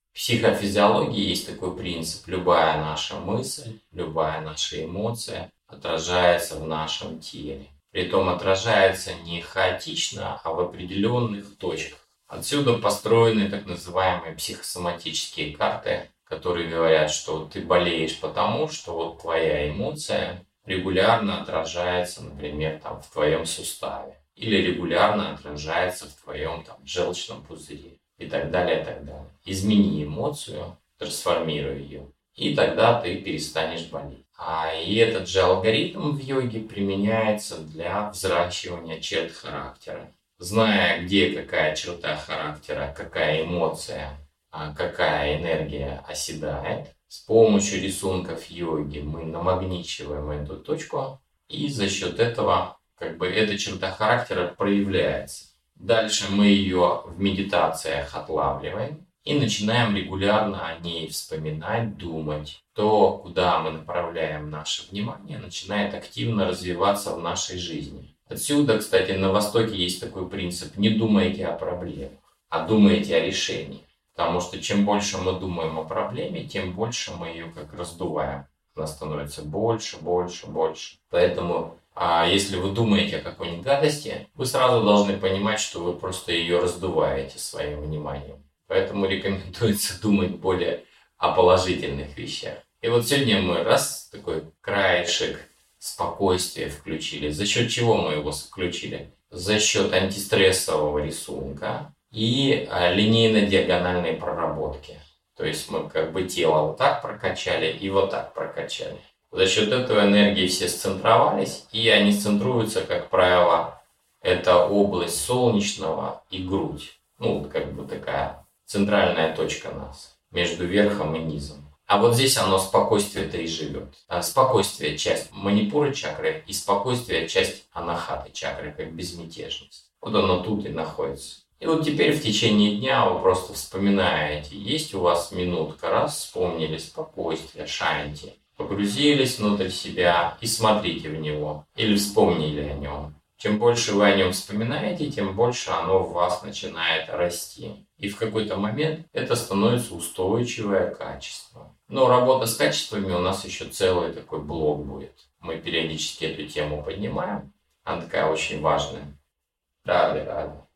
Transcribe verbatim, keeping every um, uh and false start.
В психофизиологии есть такой принцип. Любая наша мысль, любая наша эмоция отражается в нашем теле. Притом отражается не хаотично, а в определенных точках. Отсюда построены так называемые психосоматические карты, которые говорят, что ты болеешь потому, что вот твоя эмоция регулярно отражается, например, там, в твоем суставе. Или регулярно отражается в твоем там, желчном пузыре. И так далее, и так далее. Измени эмоцию, трансформируй ее, и тогда ты перестанешь болеть. А и этот же алгоритм в йоге применяется для взращивания черт характера. Зная, где какая черта характера, какая эмоция, какая энергия оседает, с помощью рисунков йоги мы намагничиваем эту точку, и за счет этого как бы эта черта характера проявляется. Дальше мы ее в медитациях отлавливаем и начинаем регулярно о ней вспоминать, думать. То, куда мы направляем наше внимание, начинает активно развиваться в нашей жизни. Отсюда, кстати, на Востоке есть такой принцип: не думайте о проблемах, а думайте о решении. Потому что чем больше мы думаем о проблеме, тем больше мы ее как раздуваем. Она становится больше, больше, больше. Поэтому, а если вы думаете о какой-нибудь гадости, вы сразу должны понимать, что вы просто ее раздуваете своим вниманием. Поэтому рекомендуется думать более о положительных вещах. И вот сегодня мы раз такой краешек спокойствия включили. За счет чего мы его включили? За счет антистрессового рисунка и линейно-диагональной проработки. То есть мы как бы тело вот так прокачали и вот так прокачали. За счет этого энергии все сцентровались, и они центруются, как правило, это область солнечного и грудь. Ну, вот как бы такая центральная точка нас, между верхом и низом. А вот здесь оно спокойствие-то и живет. А спокойствие – часть манипуры чакры, и спокойствие – часть анахаты чакры, как безмятежность. Вот оно тут и находится. И вот теперь в течение дня вы просто вспоминаете, есть у вас минутка, раз вспомнили спокойствие, шанти, погрузились внутрь себя и смотрите в него, или вспомнили о нем. Чем больше вы о нем вспоминаете, тем больше оно в вас начинает расти. И в какой-то момент это становится устойчивое качество. Но работа с качествами у нас еще целый такой блок будет. Мы периодически эту тему поднимаем. Она такая очень важная. Рады, рады.